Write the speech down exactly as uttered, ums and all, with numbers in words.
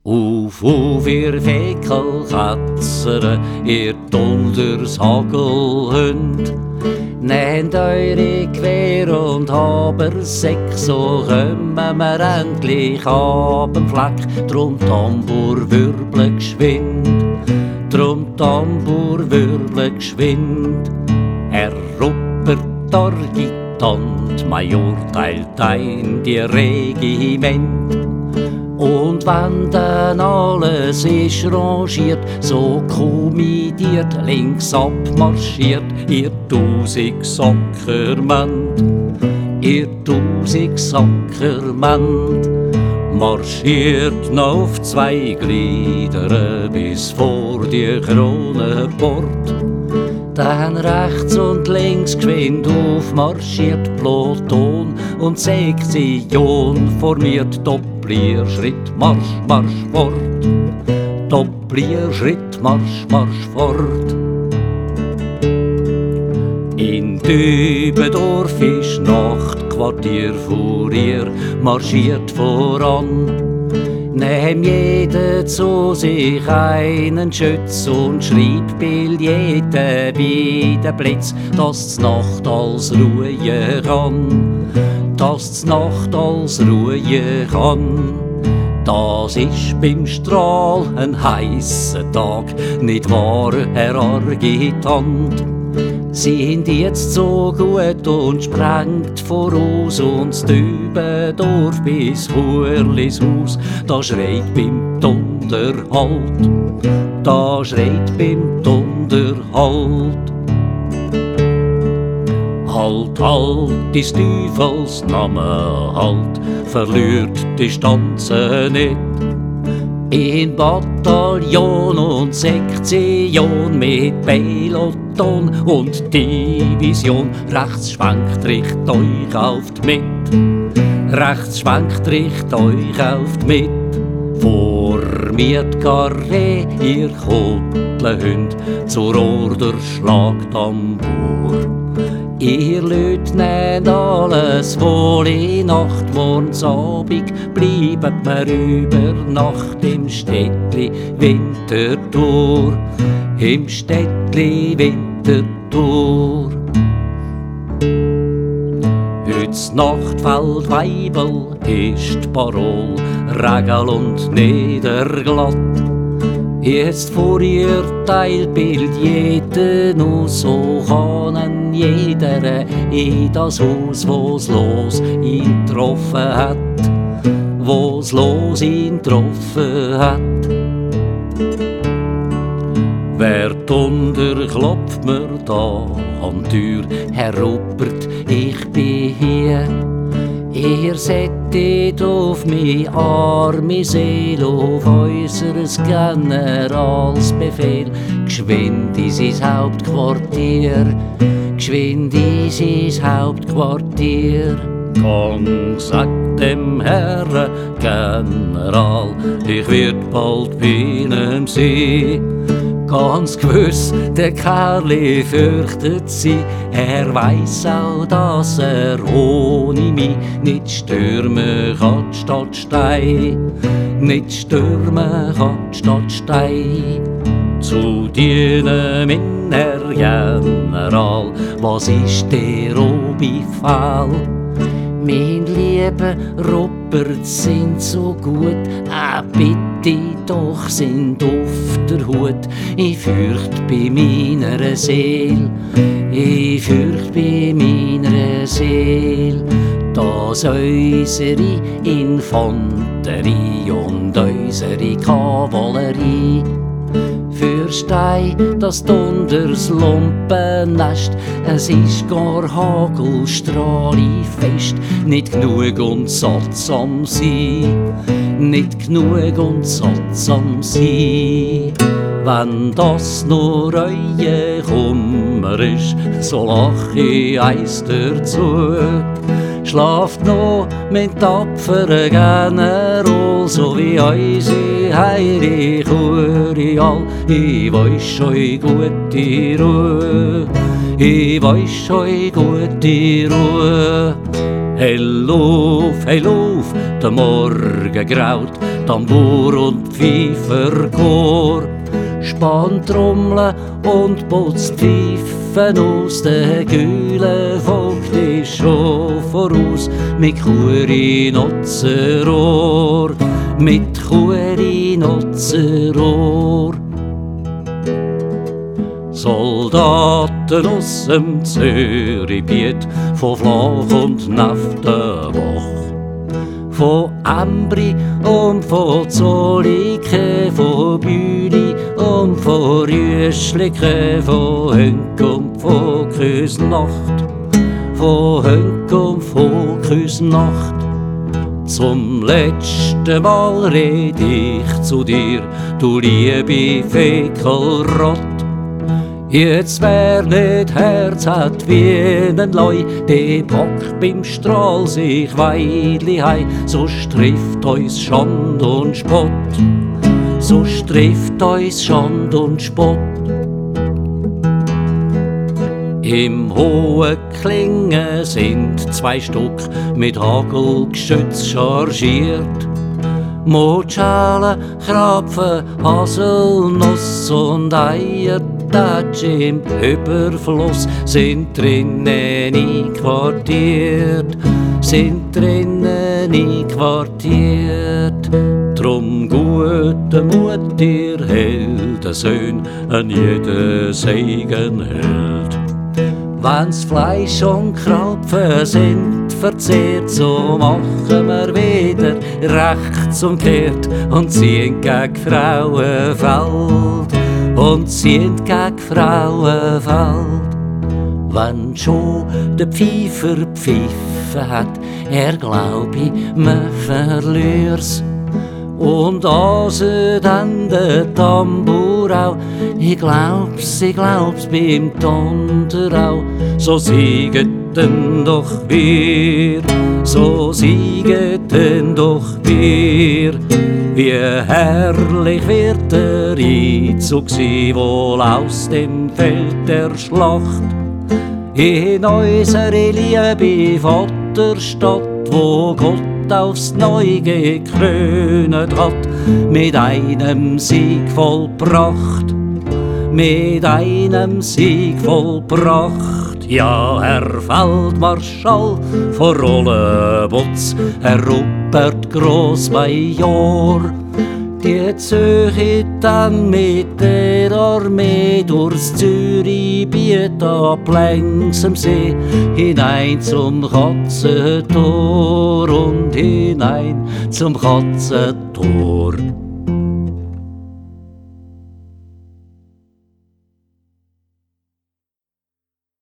Auf, auf, ihr Fekelkätzere, ihr Dulders Hagelhund, nehmt eure Gewehr und Habersäck, so kommen wir endlich ab dem Fleck. Drum Tambour wirbel geschwind, drum Tambour wirbel geschwind. Er ruppert Orgitant, Major teilt ein die Regiment. Und wenn dann alles ist rangiert, so kommidiert, links abmarschiert, ihr tausend Sackerment, ihr tausend Sackerment, marschiert noch auf zwei Gliedern bis vor die Kronenport. Dann rechts und links geschwind aufmarschiert Pluton und Sektion formiert Dopplierschritt, Marsch, Marsch fort. Dopplierschritt, Marsch, Marsch fort. In Dübendorf ist Nachtquartier vor ihr, marschiert voran. Nehm jeder zu sich einen Schütz und schreibt Bild jeder bei den Blitz, dass die Nacht als ruhen kann, dass die Nacht als ruhen kann. Das ist beim Strahl ein heisser Tag, nicht wahr, Herr Argitant? Sind jetzt so gut und sprengt voraus und das Dübendorf bis Hurlis Haus. Da schreit beim Donder Halt, da schreit beim Donder Halt. Halt, halt, des Teufels Name, halt, verliert die Stanze nicht. In Bataillon und Sektion mit Peloton und Division, rechts schwenkt, richt euch auf die Mitte, rechts schwenkt, richt euch auf die Mitte. Formiert Karree, ihr Kotlenhund, zur Order schlagt Tambour. Ihr Leute nehmt alles wohl in Nacht, morgens Abend bleibt wir über Nacht im Städtli Winterthur, im Städtli Winterthur. Heut's Nachtfeld Weibel ist die Parole, Regel und Niederglatt. Jetzt vor ihr Teilbild jeden aus, so kann jeder in das Haus, wo's los ihn getroffen hat, wo's los ihn getroffen hat. Wer drunter klopft mir da an die Tür, Herr Ruppert, ich bin hier. Ihr settet auf mi arme Seele, auf unseres Generalsbefehl, geschwind in sein Hauptquartier, geschwind in sein Hauptquartier. Gang, sagt dem Herren General, ich werd bald bei Ihnen sein. Ganz gewiss, der Kerli fürchtet sie, er weiss auch, dass er ohne mich nicht stürmen kann die Stadt Stein, nicht stürmen kann die Stadt Stein. Zu dienen, mein Herr General, was ist der Befehl? Mein lieber Robert, sind so gut, ah, bitte doch, sind auf der Hut. Ich fürcht bei meiner Seel, ich fürcht bei meiner Seel, dass unsere Infanterie und unsere Kavallerie für Stein, das Donders Lumpennest, es ist gar Hagelstrahle fest, nicht genug und sattsam sein, nicht genug und sattsam sein. Wenn das nur euer Kummer ist, so lach ich eins dazu. Schlaft noch mit tapferen General, so wie unsere heilige Urial. Ich weiss euch gute Ruhe, ich weiss euch gute Ruhe. Hell auf, hell auf, der Morgen graut, Tambour und Pfeiferchor, spannt Trommeln und putzt Pfeifen aus. Der kühle Vogt ist schon voraus mit Kuerinotzerohr, mit Kuerinotzerohr. Soldaten aus dem Zürichbiet, von Flach und Naftenwoch, von Ambri und von Zolike, von Büli und von Rüschlike, von Hönk und von Küsnacht, von Hönk und von Küsnacht. Zum letzten Mal red ich zu dir, du liebe Fekelrott. Jetzt wär nicht Herz hat wie ein Leu, die Bock beim Strahl sich Weidli hei, so trifft uns Schand und Spott, so trifft uns Schand und Spott. Im hohen Klingen sind zwei Stück mit Hagelgeschütz chargiert. Motschalen, Krapfen, Haselnuss und Eiertatsch im Überfluss sind drinnen einquartiert, sind drinnen einquartiert. Drum gute Mut, ihr Heldensöhn, an jeden Segen hält. Wenn's Fleisch und Krapfen sind verzehrt, so machen wir wieder rechts und kehrt und ziehen gegen Frauenfeld, und ziehen gegen Frauenfeld. Wenn schon der Pfeifer pfiffen hat, er glaub ich, man verlier's. Und also dann der Tambour auch, ich glaub's, ich glaub's beim Donder auch. So siegeten doch wir, so siegeten doch wir. Wie herrlich wird der Einzug sein, wohl aus dem Feld der Schlacht. In unsere liebe Vaterstadt, wo Gott aufs Neue gekrönt hat, mit einem Sieg vollbracht, mit einem Sieg vollbracht. Ja, Herr Feldmarschall von Rollenbutz, Herr Rupert Grossmajor, die zöge dann mit der Armee durchs Zürichbiet ab längs am See hinein zum Katzentor und hinein zum Katzentor.